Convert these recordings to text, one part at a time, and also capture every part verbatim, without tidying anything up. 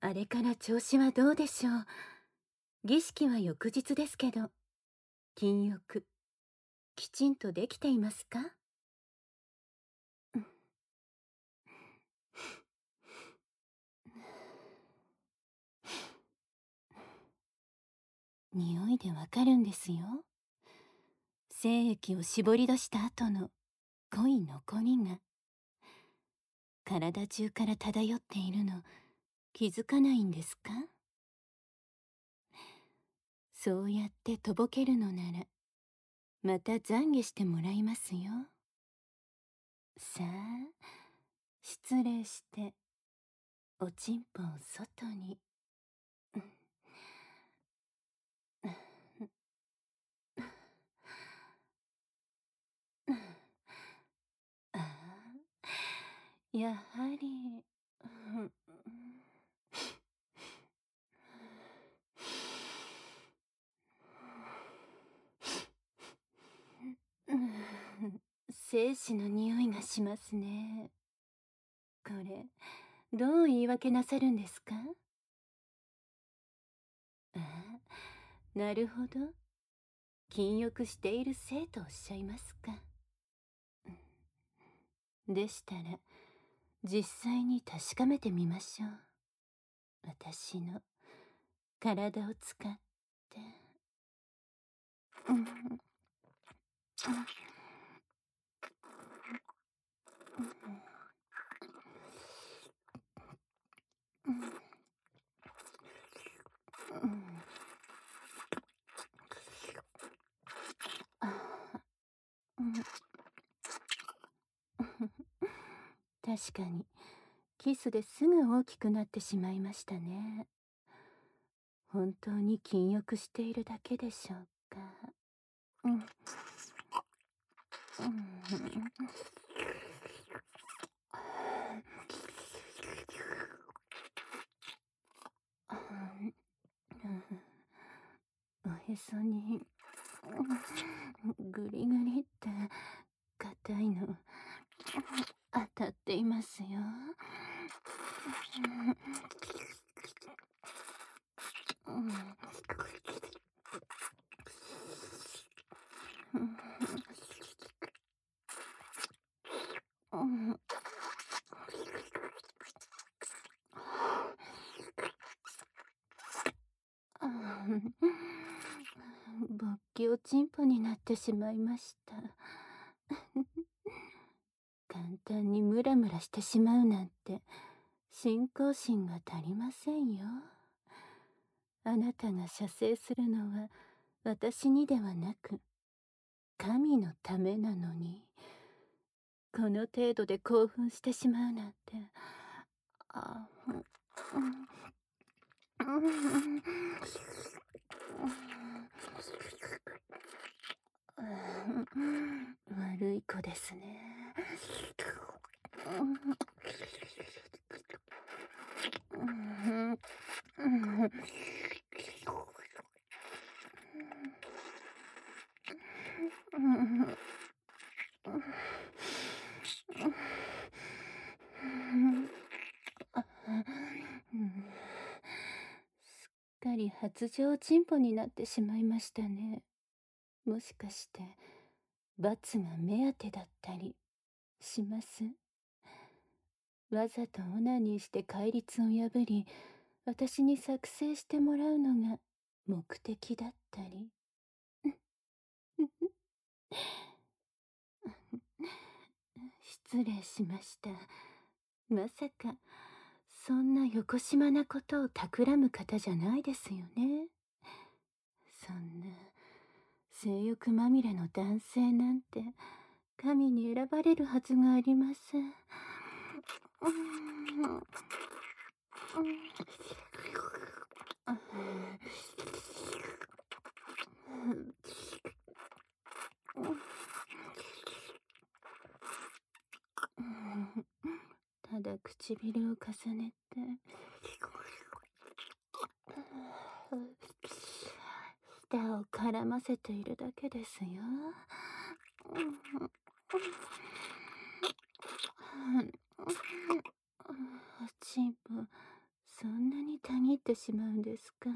あれから調子はどうでしょう。儀式は翌日ですけど、禁欲、きちんとできていますか？匂いでわかるんですよ。精液を絞り出した後の濃い残りが、体中から漂っているの気づかないんですか？そうやってとぼけるのなら、また懺悔してもらいますよ。さあ、失礼して、おちんぽを外に。ああ、やはり。精子の匂いがしますね。これ、どう言い訳なさるんですか？ああ、なるほど。禁欲しているせいとおっしゃいますか。でしたら、実際に確かめてみましょう。私の体を使って。うん確かに、キスですぐ大きくなってしまいましたね。本当に禁欲しているだけでしょうか。うん。うん。おへそにグリグリって硬いの当たっていますよ。勃起おちんぽになってしまいました。簡単にムラムラしてしまうなんて信仰心が足りませんよ。あなたが射精するのは私にではなく神のためなのに、この程度で興奮してしまうなんて。あ、悪い子ですね。すっかり発情チンポになってしまいましたね。もしかして罰が目当てだったりします？わざとオナニーして戒律を破り、私に作成してもらうのが目的だったり。失礼しました。まさか、そんなよこしまなことを企む方じゃないですよね。そんな、性欲まみれの男性なんて、神に選ばれるはずがありません。ただ唇を重ねて舌を絡ませているだけですよ。おちんぽそんなにたぎってしまうんですか？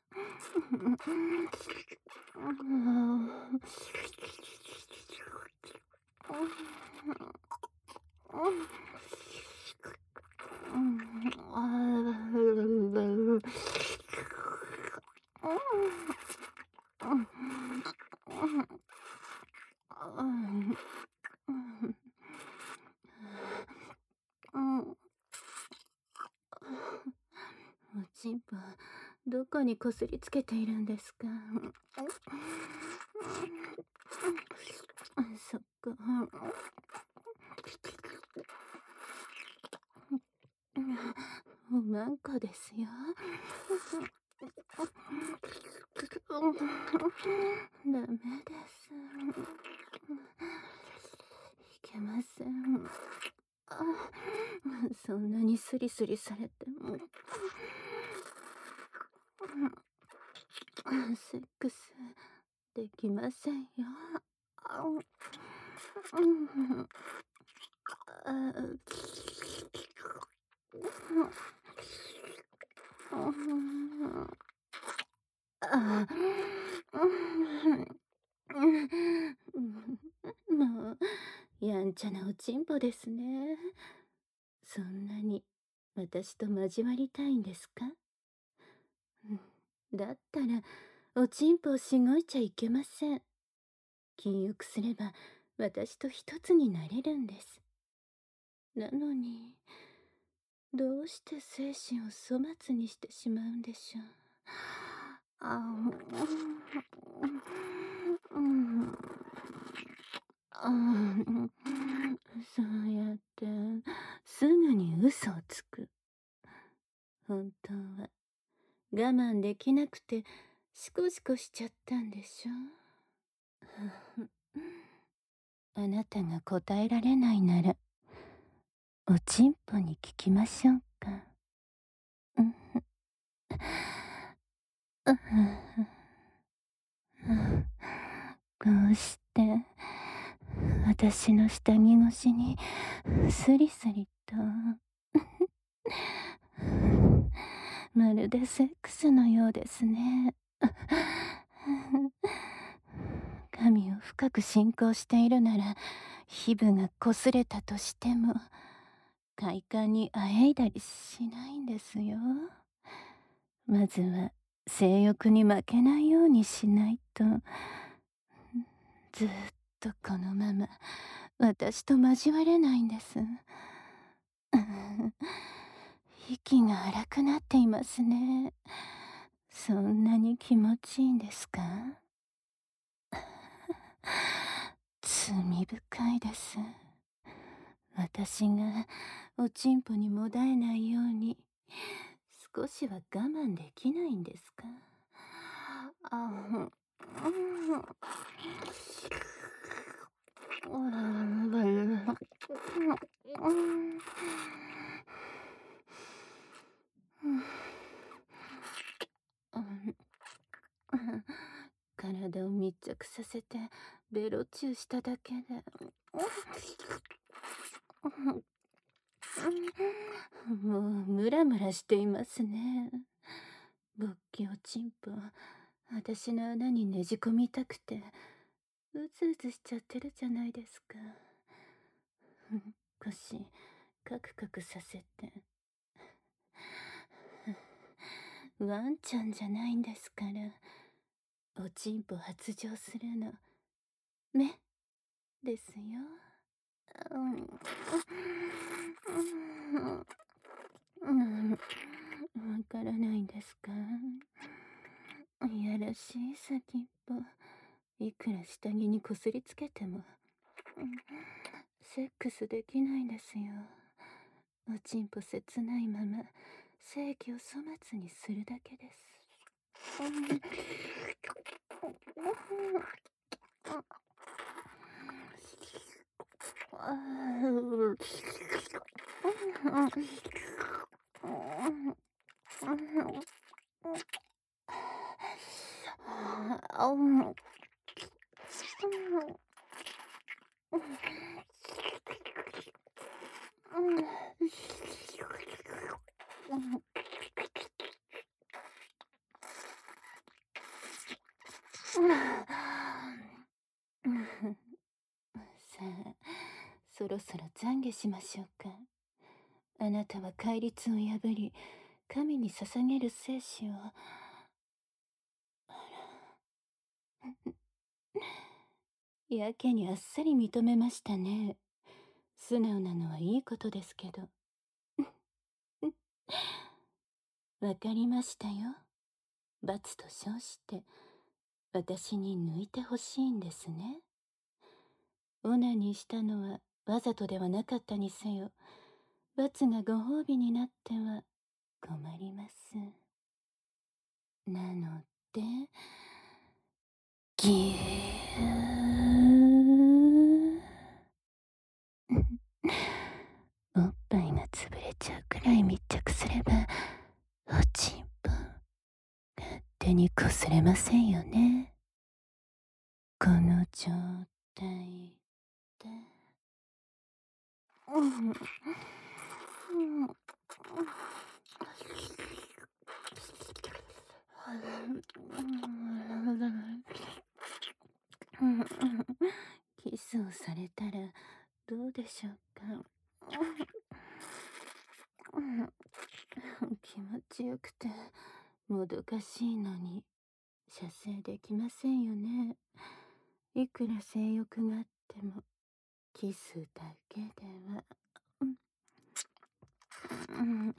おちんぽ、どこにこすりつけているんですか？そっか。おまんこですよ。ダメです。いけません。あ、そんなにスリスリされても。セックスできませんよ。ああ、もう、やんちゃなおちんぽですね。そんなに私と交わりたいんですか？だったら、おちんぽをしごいちゃいけません。禁欲すれば、私と一つになれるんです。なのに、どうして精神を粗末にしてしまうんでしょう。あうん、あそうやって、すぐに嘘をつく。本当は、我慢できなくて、シコシコしちゃったんでしょ。あなたが答えられないなら、おちんぽに聞きましょうか。うんこうして、私の下着越しに、スリスリと、まるでセックスのようですね。髪を深く進行しているなら、皮膚が擦れたとしても、快感にあえいだりしないんですよ。まずは、性欲に負けないようにしないと、ずーっとこのまま、私と交われないんです。息が荒くなっていますね。そんなに気持ちいいんですか？罪深いです。私がおちんぽにもだえないように少しは我慢できないんですか？あ、うん、体を密着させてベロチューしただけでもうムラムラしていますね。勃起おちんぽ、私の穴にねじ込みたくてうずうずしちゃってるじゃないですか。腰カクカクさせてワンちゃんじゃないんですから、おちんぽ発情するの目ですよ。うん、うん、わからないんですか？いやらしい先っぽ、いくら下着にこすりつけても、セックスできないんですよ。おちんぽ切ないまま、性器を粗末にするだけです。 そろそろ懺悔しましょうか。あなたは戒律を破り、神に捧げる生死を。やけにあっさり認めましたね。素直なのはいいことですけど。わかりましたよ。罰と称して、私に抜いてほしいんですね。オナニーしたのはわざとではなかったにせよ、罰がご褒美になっては困ります。なので、ぎゅー。おっぱいが潰れちゃうくらい密着すれば、おちんぽ、勝手に擦れませんよね。この状態で。うん。うん。キスをされたらどうでしょうか。気持ちよくてもどかしいのに射精できませんよね。いくら性欲があってもキスだけでは。うん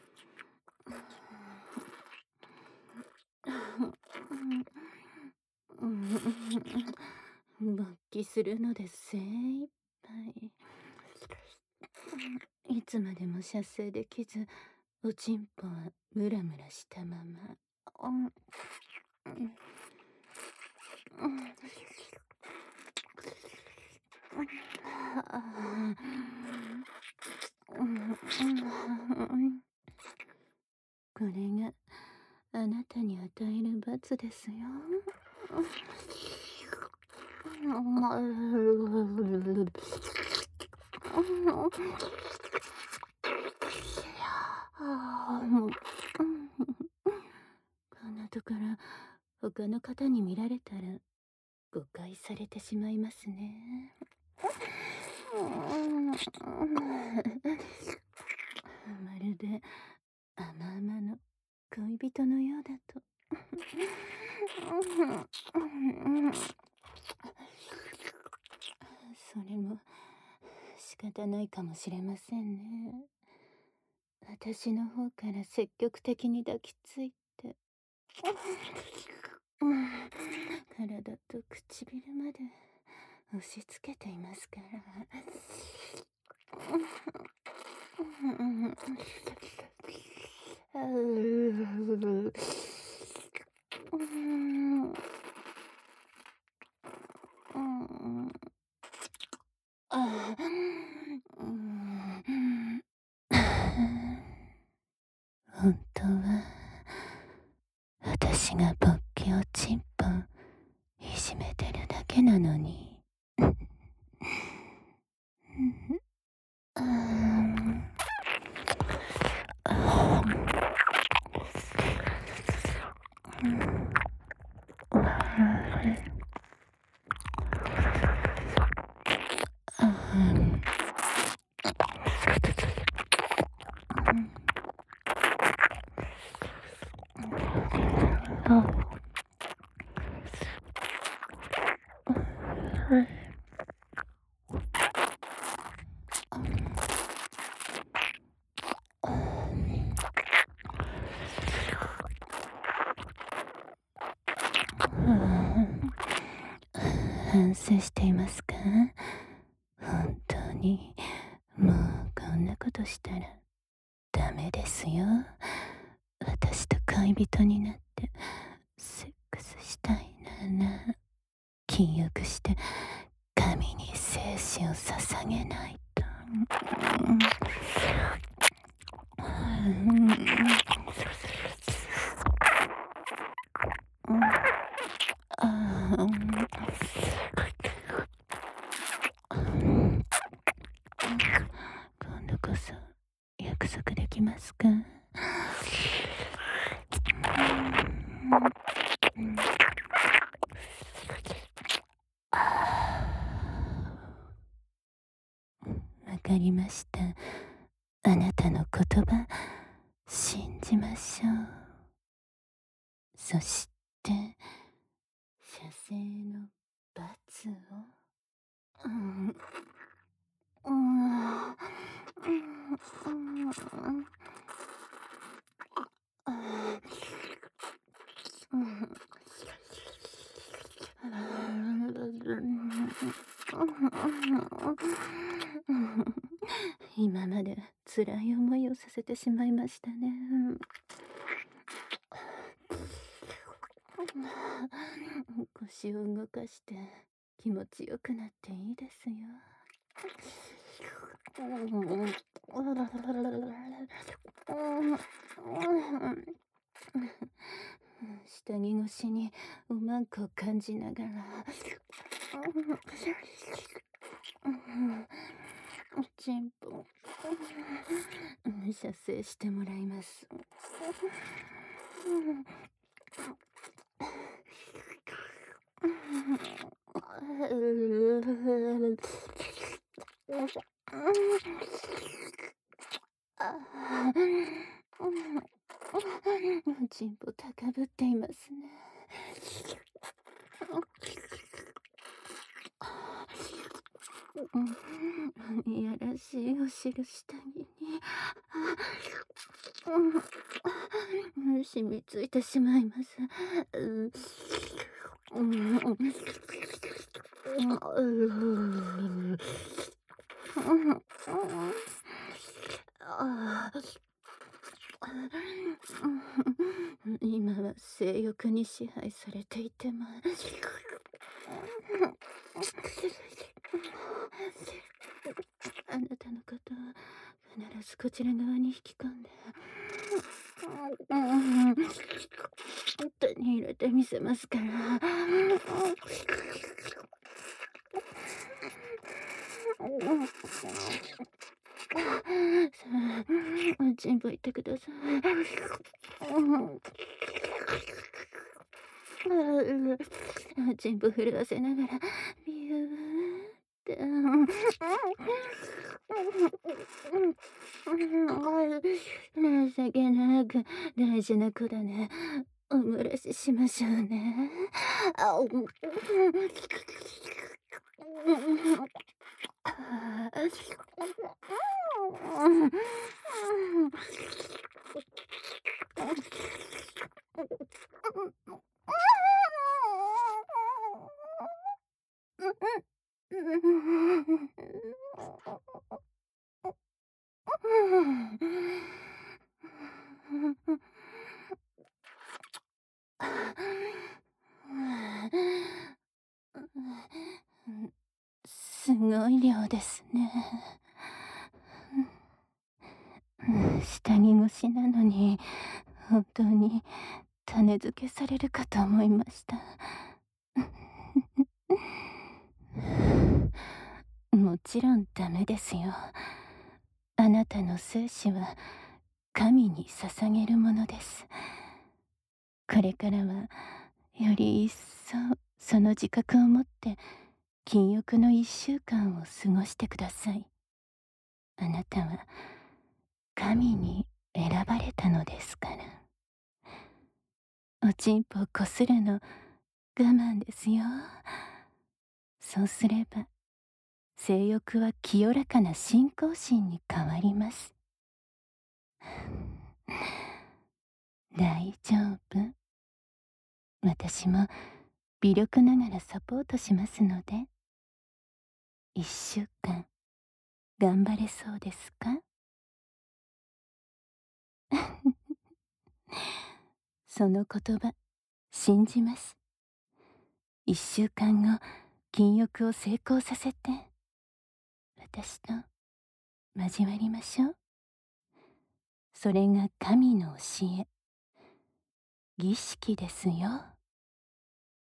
勃起するので精一杯。いつまでも射精できず、おちんぽはムラムラしたまま。これがあなたに与える罰ですよ。こんなところ他の方に見られたら誤解されてしまいますね。まるで甘々の恋人のようだと。それも仕方ないかもしれませんね。私の方から積極的に抱きついて、体と唇まで押し付けていますから。本当は私が勃起をチンポンいじめてるだけなのに。反省していますか？本当にもうこんなことしたらダメですよ。私と恋人になってセックスしたいなら禁欲して神に生死を捧げないと。今度こそ約束できますか？ りました。あなたの言葉、信じましょう。そして、射精の罰を。うん。うん。うん。うん。今まで辛い思いをさせてしまいましたね。腰を動かして気持ちよくなっていいですよ。下着越しにおまんこを感じながらチンポ射精してもらいます。チンポ高ぶっていますね。いやらしいお汁下着に染みついてしまいます。今は性欲に支配されていてもあなたのことを必ずこちら側に引き込んで手に入れてみせますから。さあ、チンポ行ってください。チンポ震わせながらビューって情けなく大事な子だね。お漏らししましょうね。すごい量ですね。下着越しなのに本当に種付けされるかと思いました。もちろんダメですよ。あなたの精子は神に捧げるものです。これからはより一層その自覚を持って禁欲の一週間を過ごしてください。あなたは神に選ばれたのですから。おちんぽをこするの我慢ですよ。そうすれば性欲は清らかな信仰心に変わります。大丈夫。私も微力ながらサポートしますので、一週間頑張れそうですか？その言葉信じます。一週間後禁欲を成功させて私と交わりましょう。それが神の教え、儀式ですよ。